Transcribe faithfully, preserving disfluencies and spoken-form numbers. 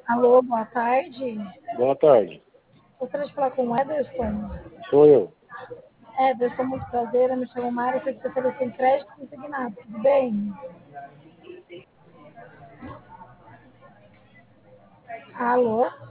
Alô, boa tarde. Boa tarde. Gostaria de falar com o Ederson. Sou eu. Ederson, muito prazer. Eu me chamo Mara, sou especialista em crédito consignado. Tudo bem? Alô?